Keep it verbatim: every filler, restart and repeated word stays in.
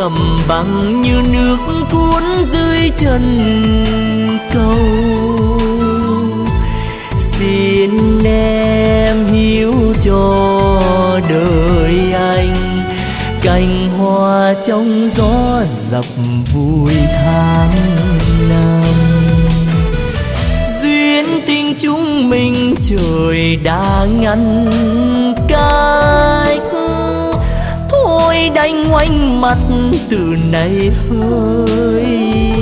cầm bằng như nước cuốn dưới chân cầu. Xin em hiểu cho đời anh, cành hoa trong gió dập vui tháng năm. Duyên tình chúng mình trời đã ngăn cách, thôi đành ngoảnh mặt từ nay hỡi